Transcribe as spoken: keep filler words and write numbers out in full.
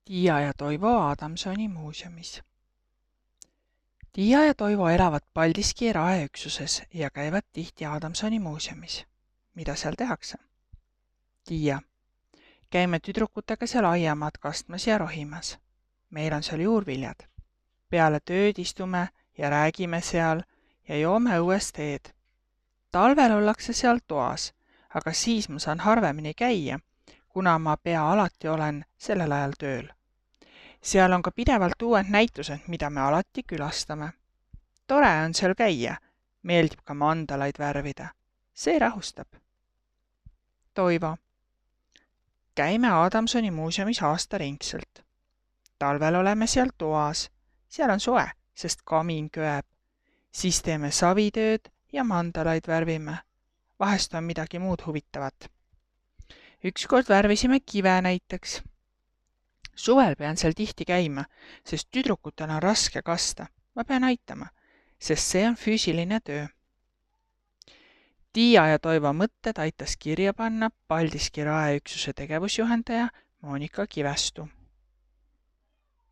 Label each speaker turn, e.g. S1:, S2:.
S1: Tiia ja Toivo Adamsoni muuseumis. Tiia ja Toivo elavad Paldiski raeüksuses ja käivad tihti Adamsoni muuseumis. Mida seal tehakse? Tiia. Käime tüdrukutega seal aiamaad kastmas ja rohimas. Meil on seal juurviljad. Peale tööd istume ja räägime seal ja joome õues teed. Talvel ollakse seal toas, aga siis ma saan harvemini käia, kuna ma pea alati olen sellel ajal tööl. Seal on ka pidevalt uued näitused, mida me alati külastame. Tore on seal käia, meeldib ka mandalaid värvida. See rahustab. Toivo. Käime Adamsoni muuseumis aastaringselt. Talvel oleme seal toas. Seal on soe, sest kamin köeb. Siis teeme savitööd ja mandalaid värvime. Vahest on midagi muud huvitavat. Ükskord värvisime kive näiteks. Suvel pean seal tihti käima, sest tüdrukutel on raske kasta. Ma pean aitama, sest see on füüsiline töö. Tiia ja Toivo mõtted aitas kirja panna Paldiski raeüksuse tegevusjuhendaja Monika Kivestu.